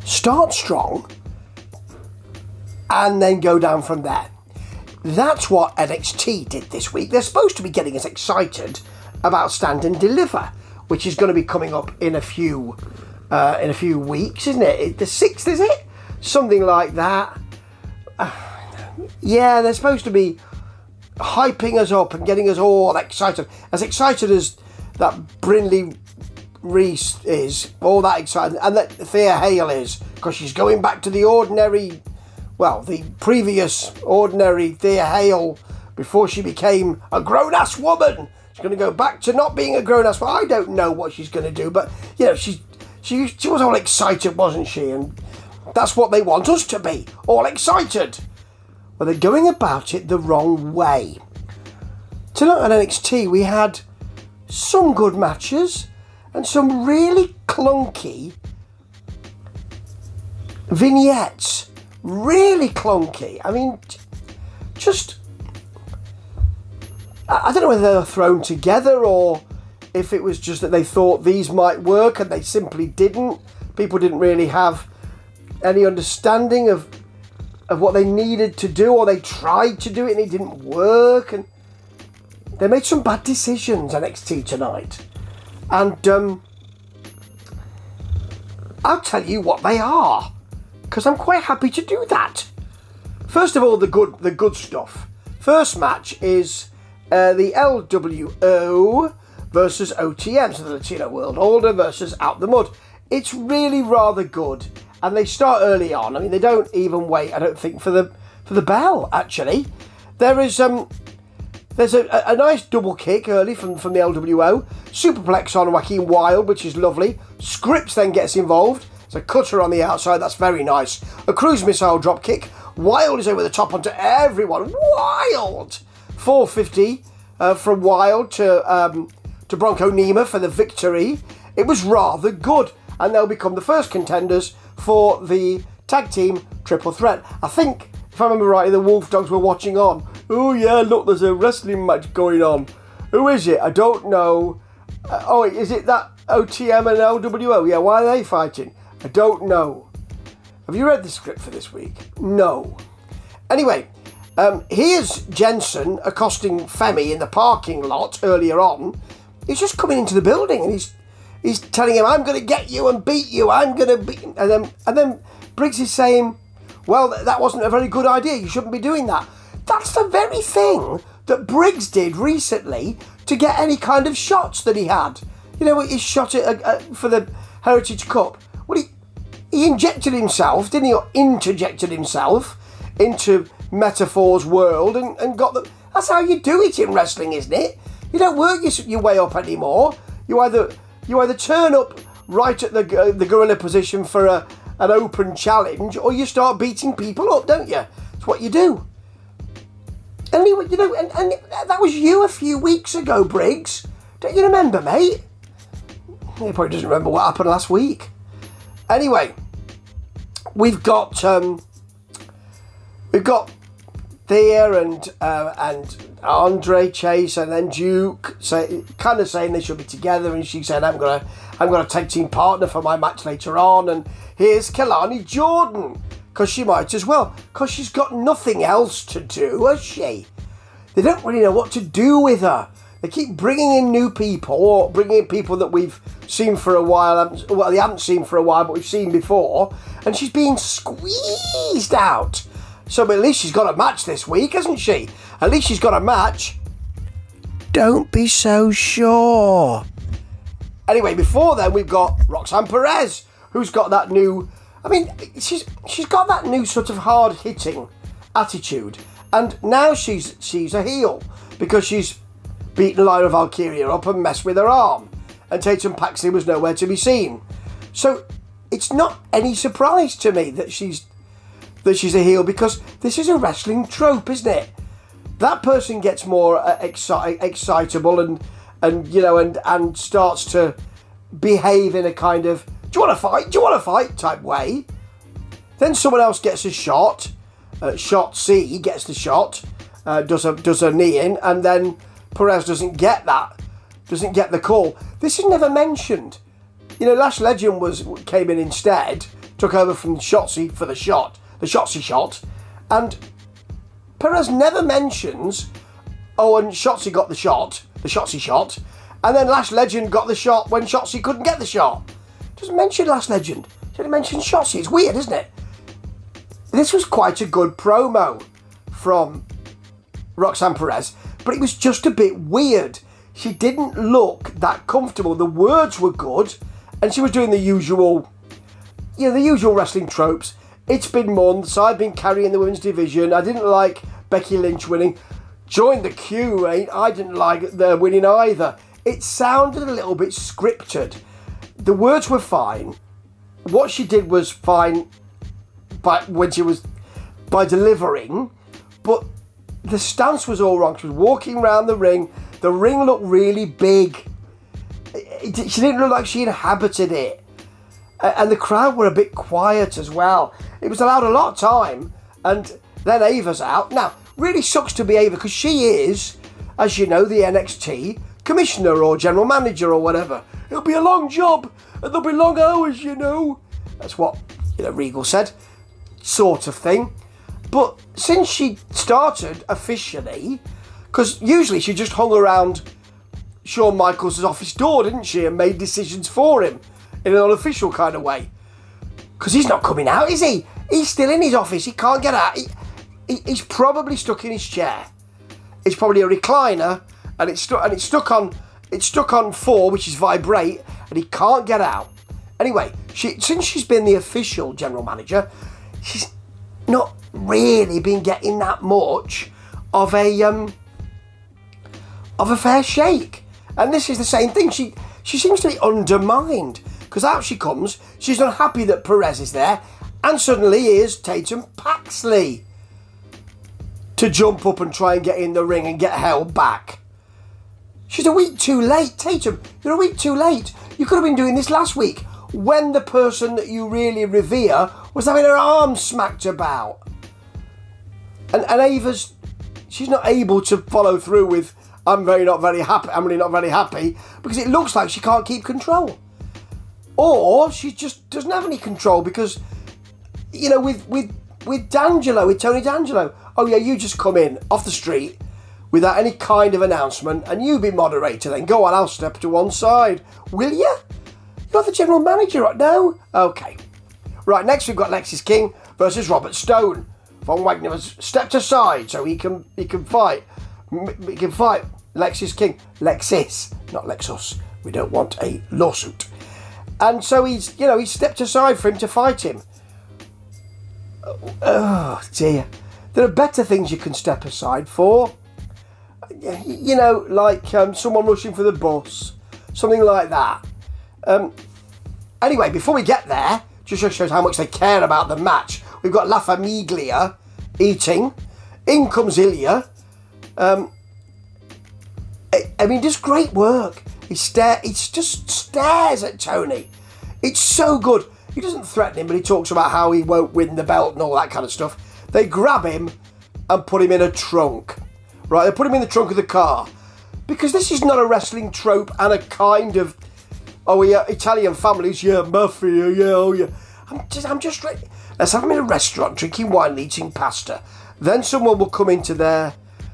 start strong, and then go down from there. That's what NXT did this week. They're supposed to be getting us excited about Stand and Deliver, which is going to be coming up in a few weeks, isn't it? The 6th, is it? Something like that. Yeah, they're supposed to be hyping us up and getting us all excited. As excited as that Brindley Reese is, all that excited, and that Thea Hale is, because she's going back to the ordinary, well, the previous ordinary Thea Hale before she became a grown-ass woman. She's going to go back to not being a grown-ass woman. I don't know what she's going to do, but, you know, she was all excited, wasn't she? And that's what they want us to be, all excited. Well, they're going about it the wrong way. Tonight on NXT, we had some good matches and some really clunky vignettes. Really clunky. I mean, just... I don't know whether they were thrown together or if it was just that they thought these might work and they simply didn't. People didn't really have any understanding of what they needed to do, or they tried to do it and it didn't work, and they made some bad decisions, NXT tonight. And I'll tell you what they are, because I'm quite happy to do that. First of all, the good stuff. First match is the LWO versus OTM, so the Latino World Order versus Out the Mud. It's really rather good, and they start early on. I mean, they don't even wait, I don't think, for the bell. Actually, there's a nice double kick early from the LWO, superplex on Joaquin Wilde, which is lovely. Scripps then gets involved. It's a cutter on the outside, that's very nice. A cruise missile drop kick. Wilde is over the top onto everyone. Wilde! 450 from Wilde to Bronco Nima for the victory. It was rather good, and they'll become the first contenders for the tag team triple threat. I think, if I remember rightly, the Wolf Dogs were watching on. Oh yeah, look, there's a wrestling match going on. Who is it? I don't know. Is it that OTM and LWO? Yeah, why are they fighting? I don't know. Have you read the script for this week? No. Anyway, here's Jensen accosting Femi in the parking lot earlier on. He's just coming into the building and he's telling him, I'm going to get you and beat you. I'm going to beat... And then Briggs is saying, well, that wasn't a very good idea. You shouldn't be doing that. That's the very thing that Briggs did recently to get any kind of shots that he had. You know, he shot it for the Heritage Cup. Well, he injected himself, didn't he? Or interjected himself into Metaphor's world and got the... That's how you do it in wrestling, isn't it? You don't work your way up anymore. You either turn up right at the gorilla position for an open challenge, or you start beating people up, don't you? That's what you do. Anyway, you know, and that was you a few weeks ago, Briggs. Don't you remember, mate? He probably doesn't remember what happened last week. Anyway, we've got Thea and Andre Chase, and then Duke kind of saying they should be together, and she said, I'm gonna tag team partner for my match later on. And here's Kelani Jordan, because she might as well, because she's got nothing else to do, has she? They don't really know what to do with her. They keep bringing in new people, or bringing in people that we've seen for a while. Well, they haven't seen for a while, but we've seen before, and she's being squeezed out. So at least she's got a match this week, hasn't she? At least she's got a match. Don't be so sure. Anyway, before then, we've got Roxanne Perez, who's got that new... I mean, she's got that new sort of hard-hitting attitude. And now she's a heel, because she's beaten Lyra Valkyria up and messed with her arm. And Tatum Paxley was nowhere to be seen. So it's not any surprise to me that she's a heel, because this is a wrestling trope, isn't it? That person gets more excitable and you know and starts to behave in a kind of do you want to fight type way. Then someone else gets a shot. Shot C gets the shot, does a knee in, and then Perez doesn't get the call. This is never mentioned. You know, Lash Legend came in instead took over from Shotzi for the Shotzi shot, and Perez never mentions, oh, and Shotzi got the Shotzi shot, and then Lash Legend got the shot when Shotzi couldn't get the shot. Doesn't mention Lash Legend. She only mentions Shotzi. It's weird, isn't it? This was quite a good promo from Roxanne Perez, but it was just a bit weird. She didn't look that comfortable. The words were good, and she was doing the usual, the usual wrestling tropes. It's been months. I've been carrying the women's division. I didn't like Becky Lynch winning. Joined the queue, I didn't like their winning either. It sounded a little bit scripted. The words were fine. What she did was fine by delivering, but the stance was all wrong. She was walking around the ring. The ring looked really big. She didn't look like she inhabited it. And the crowd were a bit quiet as well. It was allowed a lot of time. And then Ava's out. Now, really sucks to be Ava because she is, as you know, the NXT commissioner or general manager or whatever. It'll be a long job and there'll be long hours, That's what, Regal said. Sort of thing. But since she started officially, because usually she just hung around Shawn Michaels' office door, didn't she, and made decisions for him in an unofficial kind of way. Because he's not coming out, is he? He's still in his office. He can't get out. He's probably stuck in his chair. It's probably a recliner, and it's stuck on 4, which is vibrate, and he can't get out. Anyway, since she's been the official general manager, she's not really been getting that much of a fair shake. And this is the same thing. She seems to be undermined because out she comes. She's unhappy that Perez is there, and suddenly here's Tatum Paxley to jump up and try and get in the ring and get held back. She's a week too late, Tatum. You're a week too late. You could have been doing this last week when the person that you really revere was having her arms smacked about. And Ava's, she's not able to follow through with, I'm really not very happy, because it looks like she can't keep control. Or she just doesn't have any control because, with D'Angelo, with Tony D'Angelo, oh yeah, you just come in off the street without any kind of announcement and you be moderator then. Go on, I'll step to one side. Will you? You're the general manager, right? No? Okay. Right, next we've got Lexis King versus Robert Stone. Von Wagner has stepped aside so he can fight. He can fight Lexis King. Lexis, not Lexus. We don't want a lawsuit. And so he's stepped aside for him to fight him. Oh dear. There are better things you can step aside for. Like someone rushing for the bus. Something like that. Anyway, before we get there, just shows how much they care about the match. We've got La Famiglia eating. In comes Ilya. Just great work. He just stares at Tony. It's so good. He doesn't threaten him, but he talks about how he won't win the belt and all that kind of stuff. They grab him and put him in a trunk. Right, they put him in the trunk of the car. Because this is not a wrestling trope and a kind of, oh yeah, Italian families, yeah, mafia, yeah, oh yeah. I'm just ready. Let's have him in a restaurant drinking wine and eating pasta. Then someone will come into their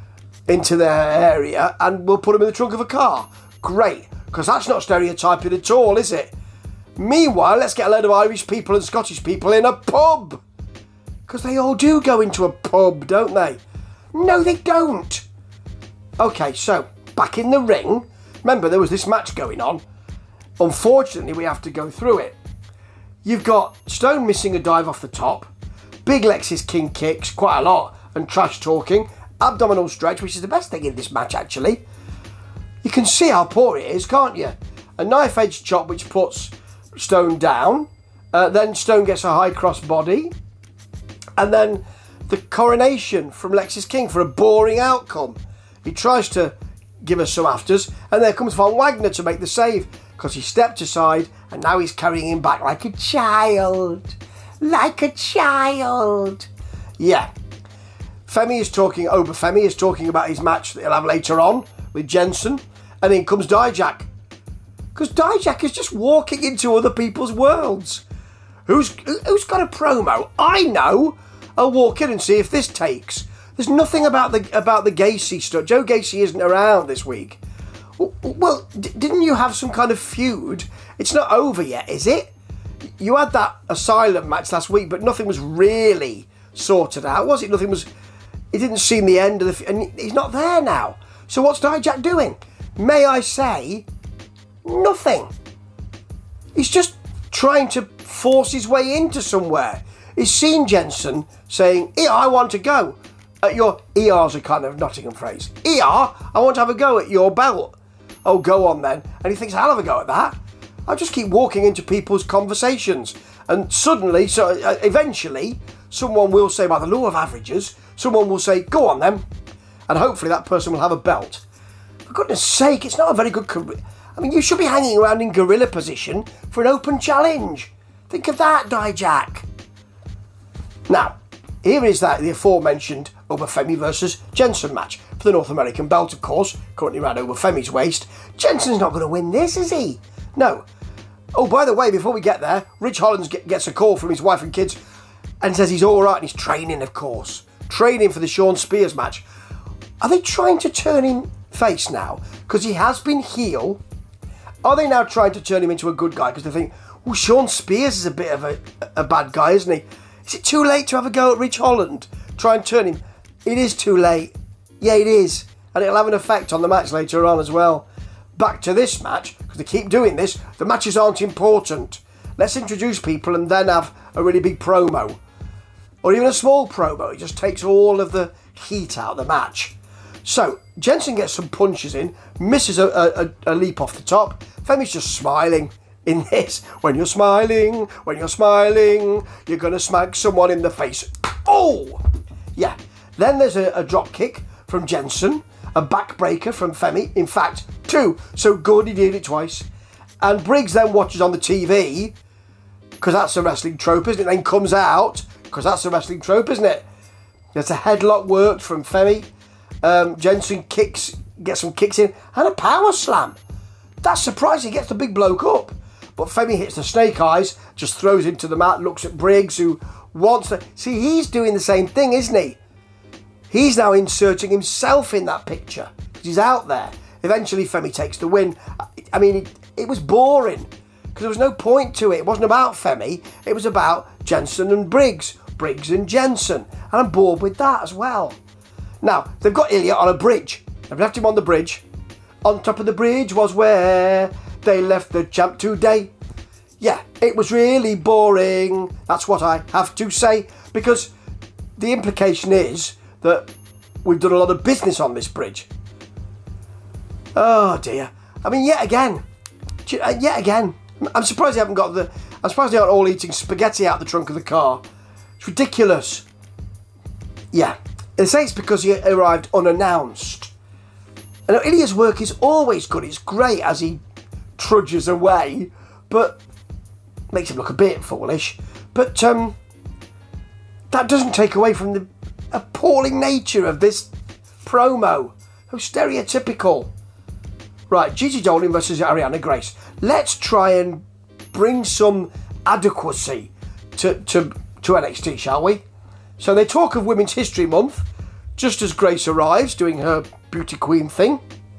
area and we'll put him in the trunk of a car. Great, because that's not stereotyping at all, is it? Meanwhile, let's get a load of Irish people and Scottish people in a pub. Because they all do go into a pub, don't they? No, they don't. Okay, so, back in the ring. Remember, there was this match going on. Unfortunately, we have to go through it. You've got Stone missing a dive off the top. Big Lexis King kicks, quite a lot, and trash talking. Abdominal stretch, which is the best thing in this match, actually. You can see how poor it is, can't you? A knife edge chop, which puts Stone down. Then Stone gets a high cross body. And then the coronation from Lexis King for a boring outcome. He tries to give us some afters, and there comes Von Wagner to make the save because he stepped aside and now he's carrying him back like a child. Like a child. Yeah. Oba Femi is talking about his match that he'll have later on with Jensen, and in comes Dijak. Because Dijak is just walking into other people's worlds. Who's got a promo? I know. I'll walk in and see if this takes. There's nothing about the Gacy stuff. Joe Gacy isn't around this week. Well, didn't you have some kind of feud? It's not over yet, is it? You had that Asylum match last week, but nothing was really sorted out, was it? Nothing was. It didn't seem the end of the. And he's not there now. So what's Dijak doing? May I say, nothing. He's just trying to force his way into somewhere. He's seen Jensen saying, "ER, I want to go." At your ER's a kind of Nottingham phrase. ER, I want to have a go at your belt. Oh, go on then. And he thinks, I'll have a go at that. I'll just keep walking into people's conversations. And suddenly, eventually, someone will say, by the law of averages, someone will say, go on then. And hopefully that person will have a belt. For goodness sake, it's not a very good career. I mean, you should be hanging around in gorilla position for an open challenge. Think of that, Dijak. Now, here is the aforementioned Obafemi versus Jensen match for the North American belt, of course, currently around Obafemi's waist. Jensen's not going to win this, is he? No. Oh, by the way, before we get there, Rich Holland gets a call from his wife and kids and says he's all right and he's training, of course. Training for the Shawn Spears match. Are they trying to turn him face now? Because he has been heel. Are they now trying to turn him into a good guy? Because they think, well, Shawn Spears is a bit of a bad guy, isn't he? Is it too late to have a go at Rich Holland? Try and turn him. It is too late. Yeah, it is. And it'll have an effect on the match later on as well. Back to this match, because they keep doing this. The matches aren't important. Let's introduce people and then have a really big promo. Or even a small promo. It just takes all of the heat out of the match. So, Jensen gets some punches in, misses a leap off the top. Femi's just smiling in this. When you're smiling, you're going to smack someone in the face. Oh! Yeah. Then there's a drop kick from Jensen, a backbreaker from Femi. In fact, two. So good he did it twice. And Briggs then watches on the TV, because that's a wrestling trope, isn't it? Then comes out, because that's a wrestling trope, isn't it? There's a headlock worked from Femi. Jensen gets some kicks in, and a power slam. That's surprising, he gets the big bloke up. But Femi hits the snake eyes, just throws him to the mat, looks at Briggs, who wants to... See, he's doing the same thing, isn't he? He's now inserting himself in that picture, because he's out there. Eventually, Femi takes the win. I mean, it was boring, because there was no point to it. It wasn't about Femi, it was about Jensen and Briggs and Jensen. And I'm bored with that as well. Now, they've got Ilya on a bridge. They've left him on the bridge. On top of the bridge was where they left the champ today. Yeah, it was really boring. That's what I have to say, because the implication is that we've done a lot of business on this bridge. Oh dear. I mean, yet again. I'm surprised they haven't got I'm surprised they aren't all eating spaghetti out the trunk of the car. It's ridiculous. Yeah. They say it's because he arrived unannounced. And Ilya's work is always good. It's great as he trudges away, but makes him look a bit foolish. But that doesn't take away from the appalling nature of this promo. So stereotypical. Right, Gigi Dolan versus Ariana Grace. Let's try and bring some adequacy to NXT, shall we? So they talk of Women's History Month, just as Grace arrives doing her beauty queen thing.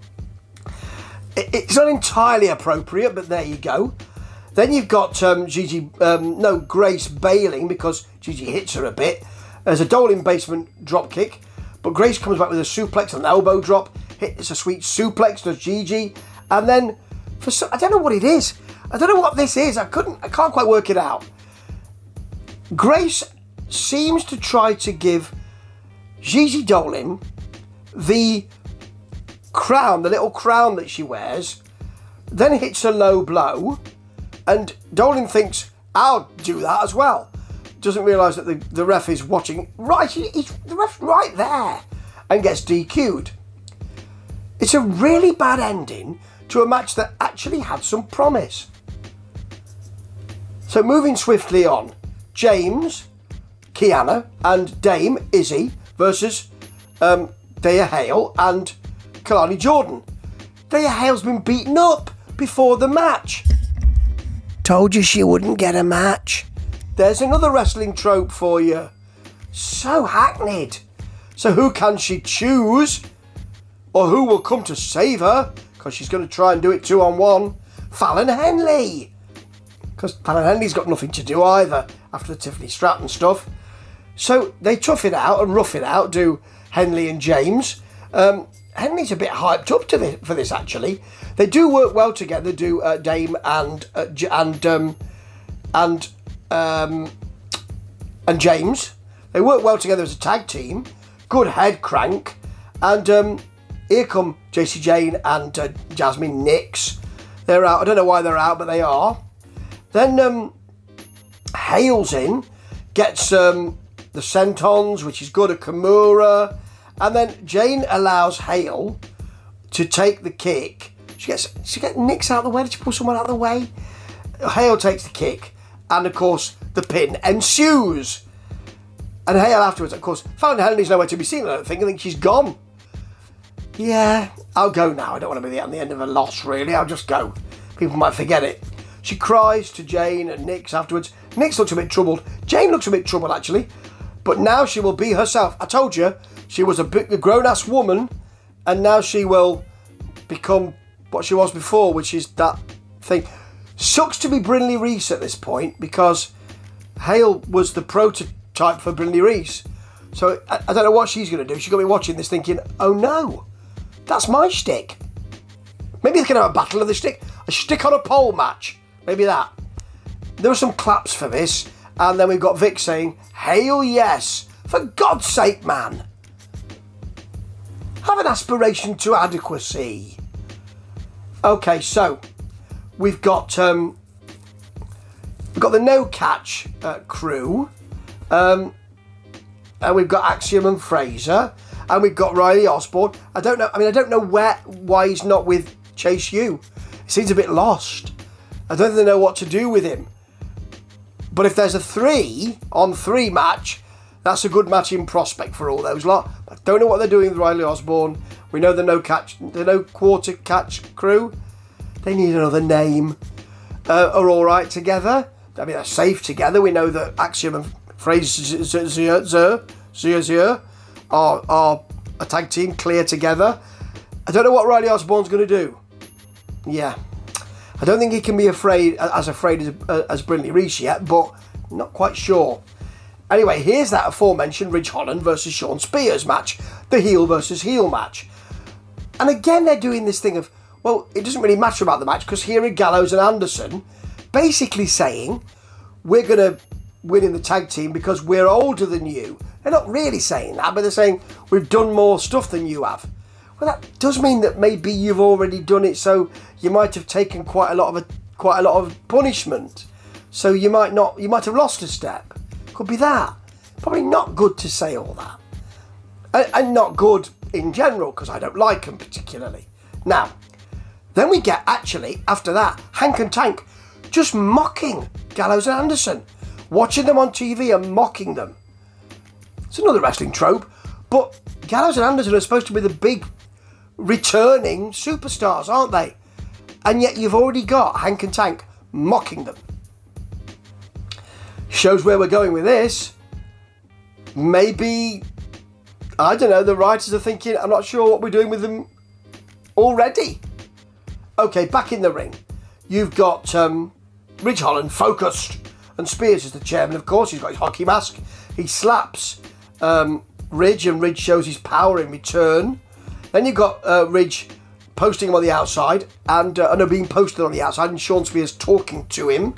It's not entirely appropriate, but there you go. Then you've got Grace bailing because Gigi hits her a bit. There's a Dolan basement drop kick, but Grace comes back with a suplex and an elbow drop. Hits a sweet suplex, does Gigi, and then I don't know what it is. I don't know what this is. I can't quite work it out. Grace seems to try to give Gigi Dolan the crown, the little crown that she wears, then hits a low blow, and Dolan thinks, I'll do that as well. Doesn't realise that the ref is watching. Right, the ref's right there, and gets DQ'd. It's a really bad ending to a match that actually had some promise. So moving swiftly on, James, Kiana and Dame Izzy versus Thea Hale and Kalani Jordan. Thea Hale's been beaten up before the match. Told you she wouldn't get a match. there's another wrestling trope for you. So hackneyed. So who can she choose? Or who will come to save her? Because she's going to try and do it 2-on-1. Fallon Henley. Because Fallon Henley's got nothing to do either after the Tiffany Stratton stuff. So they tough it out and rough it out, do Henley and James. Henley's a bit hyped up for this, actually. They do work well together, do Dame and James. They work well together as a tag team. Good head crank. And here come JC Jane and Jasmine Nix. They're out. I don't know why they're out, but they are. Then Hale's in, gets the Sentons, which is good, a Kimura. And then Jane allows Hale to take the kick. She gets Nix out of the way. Did she pull someone out of the way? Hale takes the kick. And, of course, the pin ensues. And Hale afterwards, of course, Fallon Henley's nowhere to be seen, I don't think. I think she's gone. Yeah, I'll go now. I don't want to be at the end of a loss, really. I'll just go. People might forget it. She cries to Jane and Nix afterwards. Nix looks a bit troubled. Jane looks a bit troubled, actually. But now she will be herself. I told you, she was a grown-ass woman, and now she will become what she was before, which is that thing. Sucks to be Brinley Reese at this point, because Hale was the prototype for Brinley Reese. So I don't know what she's going to do. She's going to be watching this thinking, oh no, that's my shtick. Maybe they can have a battle of the stick. A stick on a pole match. Maybe that. There were some claps for this. And then we've got Vic saying, Hale, yes. For God's sake, man. Have an aspiration to adequacy. Okay, so we've got the No Catch crew. And we've got Axiom and Fraser. And we've got Riley Osborne. I don't know why he's not with Chase U. He seems a bit lost. I don't think they know what to do with him. But if there's a 3-on-3 match, that's a good matching prospect for all those lot. I don't know what they're doing with Riley Osborne. We know the No Quarter Catch crew. They need another name. Are all right together. I mean, they're safe together. We know that Axiom and Fraser are a tag team clear together. I don't know what Riley Osborne's going to do. Yeah. I don't think he can be afraid as Brinley Reese yet, but not quite sure. Anyway, here's that aforementioned Ridge Holland versus Sean Spears match, the heel versus heel match. And again, they're doing this thing of, well, it doesn't really matter about the match because here are Gallows and Anderson basically saying, we're going to win in the tag team because we're older than you. They're not really saying that, but they're saying, we've done more stuff than you have. Well, that does mean that maybe you've already done it, so you might have taken quite a lot of punishment. So you might have lost a step. Could be that. Probably not good to say all that, and not good in general because I don't like them particularly. Now, then we get actually after that Hank and Tank just mocking Gallows and Anderson, watching them on TV and mocking them. It's another wrestling trope, but Gallows and Anderson are supposed to be the big returning superstars, aren't they? And yet you've already got Hank and Tank mocking them. Shows where we're going with this. Maybe, I don't know, the writers are thinking, I'm not sure what we're doing with them already. Okay, back in the ring. You've got Ridge Holland focused, and Spears is the chairman, of course. He's got his hockey mask. He slaps Ridge, and Ridge shows his power in return. Then you've got Ridge posting him on the outside, and being posted on the outside, and Sean Spears talking to him.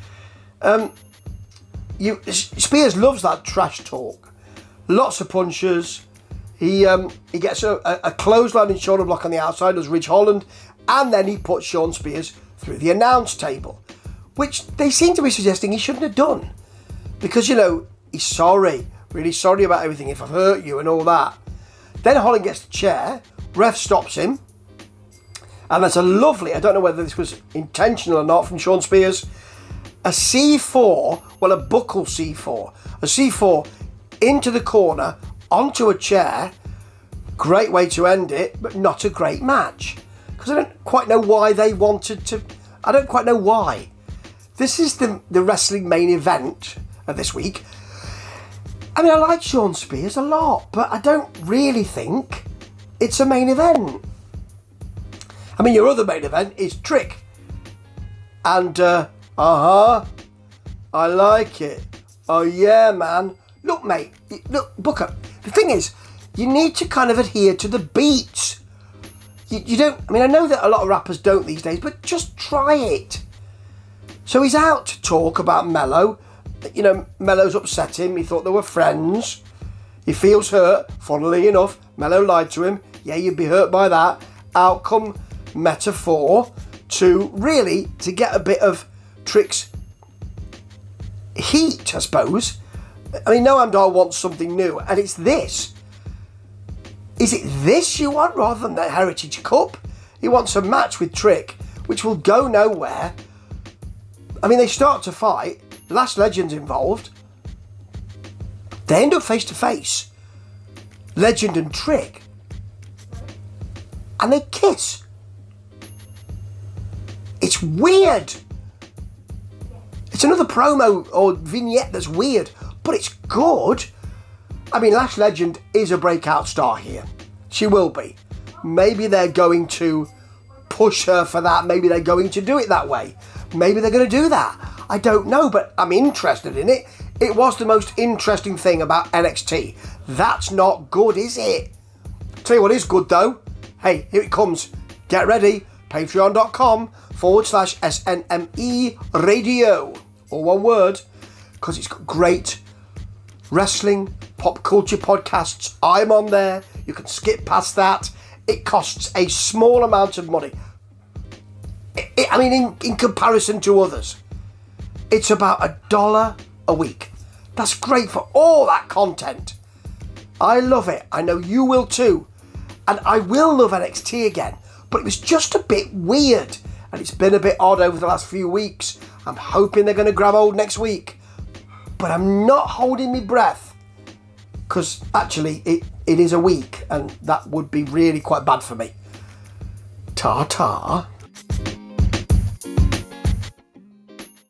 Spears loves that trash talk. Lots of punches. He gets a clothesline and shoulder block on the outside, does Ridge Holland, and then he puts Sean Spears through the announce table, which they seem to be suggesting he shouldn't have done. Because, he's sorry, really sorry about everything, if I've hurt you and all that. Then Holland gets the chair, ref stops him, and that's a lovely, I don't know whether this was intentional or not from Sean Spears, a C4, well, a buckle C4, a C4 into the corner, onto a chair. Great way to end it, but not a great match. Because I don't quite know why they wanted to, I don't quite know why. this is the wrestling main event of this week. I mean, I like Shawn Spears a lot, but I don't really think it's a main event. I mean, your other main event is Trick. And, I like it. Oh, yeah, man. Look, mate. Look, Booker. The thing is, you need to kind of adhere to the beats. You don't... I mean, I know that a lot of rappers don't these days, but just try it. So he's out to talk about Mello. You know, Mello's upset him. He thought they were friends. He feels hurt. Funnily enough, Mello lied to him. Yeah, you'd be hurt by that. Out come Meta-Four to get a bit of Trick's heat, I suppose. I mean, Noam Dar wants something new, and it's this. Is it this you want rather than the Heritage Cup? He wants a match with Trick, which will go nowhere. I mean, they start to fight. Last Legend's involved. They end up face to face. Legend and Trick. And they kiss. It's weird. It's another promo or vignette that's weird, but it's good. I mean, Lash Legend is a breakout star here. She will be. Maybe they're going to push her for that. Maybe they're going to do it that way. Maybe they're going to do that. I don't know, but I'm interested in it. It was the most interesting thing about NXT. That's not good, is it? Tell you what is good, though. Hey, here it comes. Get ready. Patreon.com/SNME Radio. All one word. Because it's got great wrestling, pop culture podcasts. I'm on there. You can skip past that. It costs a small amount of money. I mean, in comparison to others, it's about $1 a week. That's great for all that content. I love it. I know you will too. And I will love NXT again. But it was just a bit weird. And it's been a bit odd over the last few weeks. I'm hoping they're going to grab hold next week. But I'm not holding my breath. Because actually, it is a week. And that would be really quite bad for me. Ta-ta.